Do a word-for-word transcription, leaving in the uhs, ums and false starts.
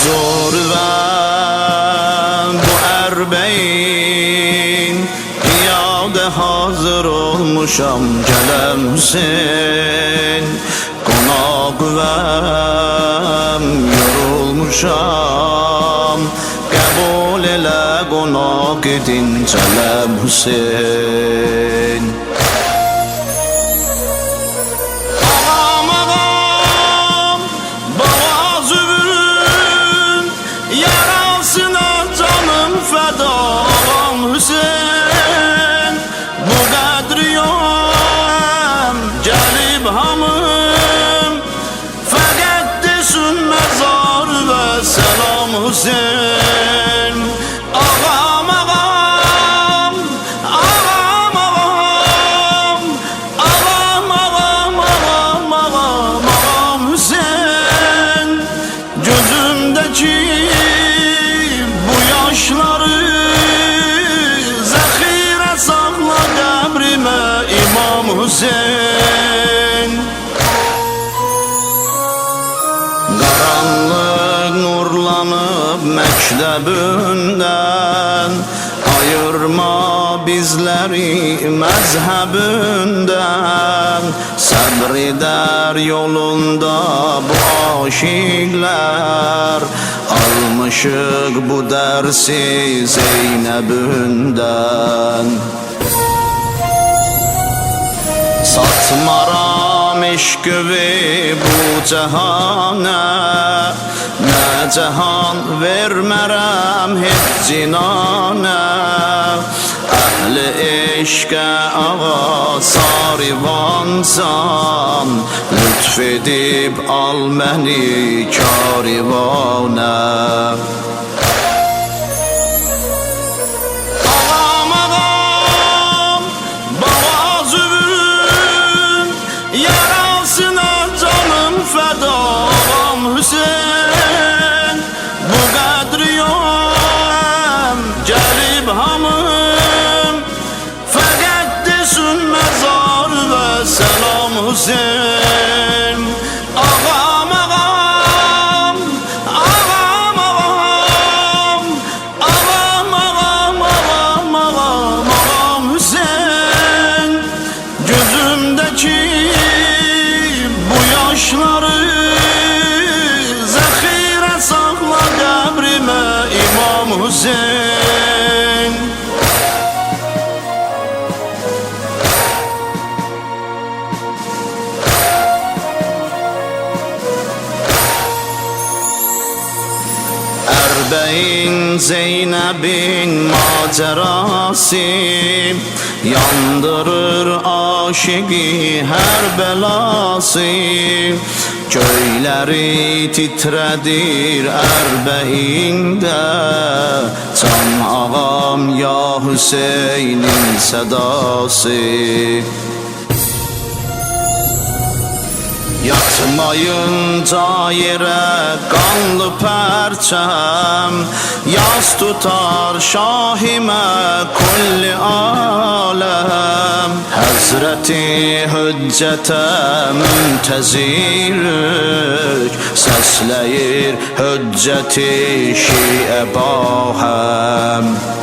huzur ve bu erbeğin piyade hazır olmuşam gelem Hüseyin konak vem yorulmuşam kabul ele konak edin celem Hüseyin. Hüseyin ağam ağam ağam ağam ağam ağam ağam ağam ağam Hüseyin gözümdeki bu yaşları zahire sakla kabrime İmam Hüseyin. Karanlık nurlanıp mektebünden ayırma bizleri mezhebünden sabreder yolunda bu aşıklar almışık bu dersi Zeynep'ünden. Satmaram eşkıvi bu cehane ne cehan vermerem hiç cinane ehli eşke ağa sarivansan lütfedip al beni karivane. Hüseyin bu kadriyom gelip hamım fakat desin mezar ve selam Hüseyin. Ağam ağam ağam ağam ağam ağam ağam ağam ağam Hüseyin gözümdeki bu yaşları İmam Hüseyin. Erbeğin Zeynep'in macerası yandırır aşığı her belası. Köyleri titredir erbeğinde can ağam ya Hüseyin'in sedası. Yatmayınca yere kanlı perçem yas tutar şahime kulli alem. Hazreti Hüccete müntezirük sesleyir Hücceti şi'e bahem.